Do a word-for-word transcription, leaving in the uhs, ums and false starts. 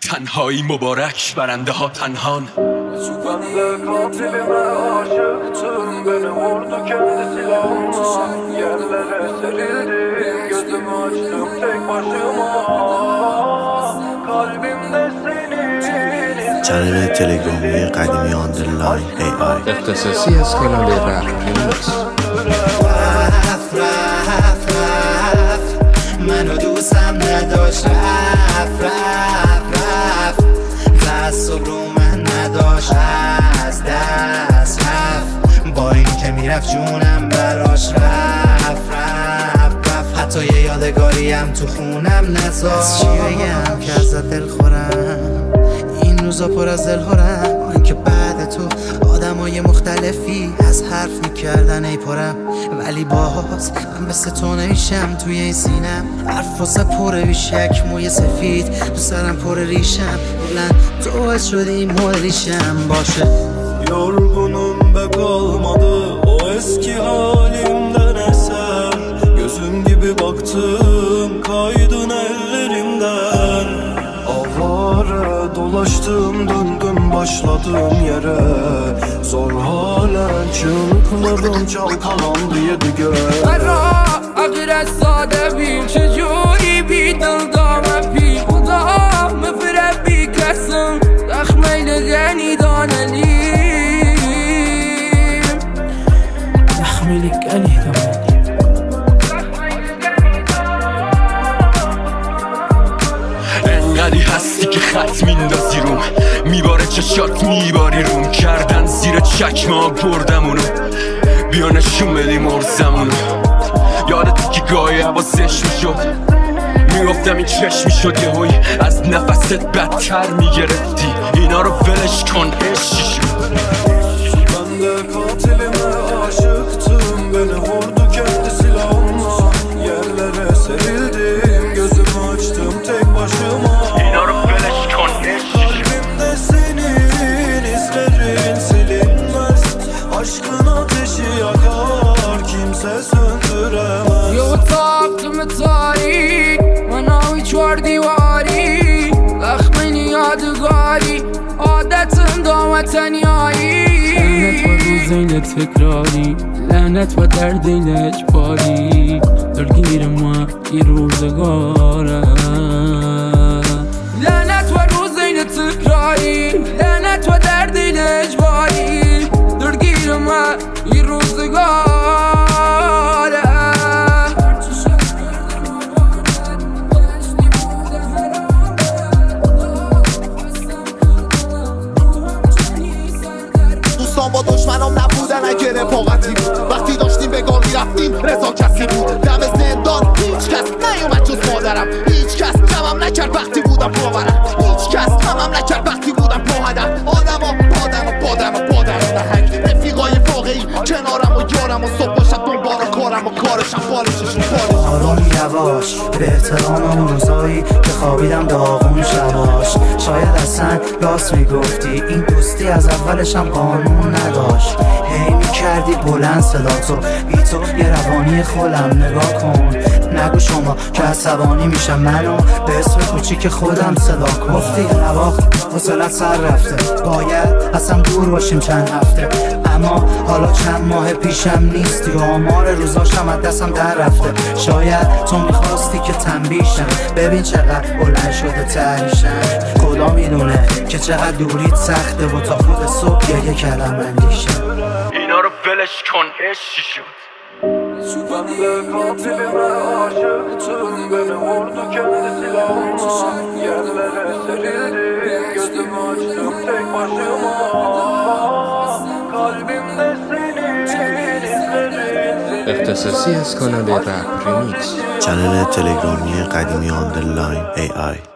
تنهایی مبارک برنده ها تنهان. Ben de katilime aşıktım, beni vurdu kendi silahımla. Yerlere serildim, gözümü açtım tek başıma. Kalbimde senin چنل تلگرامی قدیمی آندرلاین ای آی اختصاصی از کانال رپ ریمیکس. رفت رفت رفت منو دوستم نداشت، رفت رفت رفت تعصب رو من نداشت، از دست رفت با این که میرفت جونم براش، رفت رفت رفت حتی یه یادگاریم تو خونم نذاشت. چی بگم که ازت دل خورم، این روزا پر از دل خورم، این که بعد تو آدمای مختلفی از حرف میکردن ای پرم، ولی باز من مثل تو نمیشم. توی این سینم حرف واسه پر بیشک، موی سفید تو سرم پر ریشم، بلند تو باعث شدی مدریشم باشه. Yorgunum be kalmadı o eski halimden eser. Gözüm gibi baktım kaydın ellerimden. Avare dolaştım döndüm başladığım yere. Zor halen çığlıklarım çalkalandı yedi göğe. مرا اگر از ساده بیم چجوری بی دل دامه بی خدا مفره بی کسم زخمه لگنی دانلیم زخمه لگنی دانلیم انقدی هستی که خط میندازی روم، میباره چشات میباری روم، کردن زیر چکمه بردم اونو، بیا نشون بدی مرزمونو. یادتی که گاهی حواسش میشد، میگفتم این چشم میشد یه هوی از نفست بدتر میگرفتی، اینا رو ولش کن عشقی شد. Ben de katilime aşıktım, beni vurdu kendi silahımla. Yerlere serildim, gözümü açtım tek başıma. اینا رو ولش کن Kalbimde senin izlerin silinmez. Aşkın ateşi yakar, kimse söndüremez. یه اتاق تو تاریک مناوی چوار دیواری زخمه یادگاری عادتم دام تنیایی. لعنت و روزین تکراری، لعنت و دردین اجباری، درگیر ما ای روزگاره. لعنت و روزین تکراری، لعنت و دردین اجباری، درگیر ما ای روزگاره. دوستان با دشمنام نبودن اگه رفاقتی بود، وقتی داشتیم بگاه میرفتیم رضا کسی بود. دم زندان هیچ کس نیومد جز مادرم، هیچ کس غمم نکرد وقتی بودم پاورم، هیچ کس غمم نکرد وقتی بودم پا هدف. آدما بادم و بادم و بادم نهنگ، رفیقای واقعی کنارم و یارم و صبح و شب دنبال کارم و کارشم بالششون بالشم. آروم یواش به احترام اون روزایی که خوابیدم داغون شباش، شاید اصلا راست میگفتی این دوستی از اولش هم قانون نداشت. هی میکردی بلند صداتو، بی تو یه روانی خودم نگاه کن. نگو شما که عصبانی میشم، منو به اسم کوچیک خودم صدا کن. گفتی نواخت حوصلت سر رفته، باید اصلا دور باشیم چند هفته، اما حالا چند ماه پیشم نیستی و آمار روزاشم از دستم در رفته. شاید تو میخواستی که تنبیشم، ببین چقدر بلند شده تحریشم. خدا میدونه که چقدر دوریت سخته و تا خود صبح یه کلم اندیشم. اینا رو ولش کن عشقی شد. Ben de katilime aşıktım, beni vurdu kendi silahımla. Yerlere serildim, gözümü açtım tek başıma. Kalbimde senin izlerin اختصاصی از کانال رپ ریمیکس. چنل تلگرامی قدیمی آندرلاین ای آی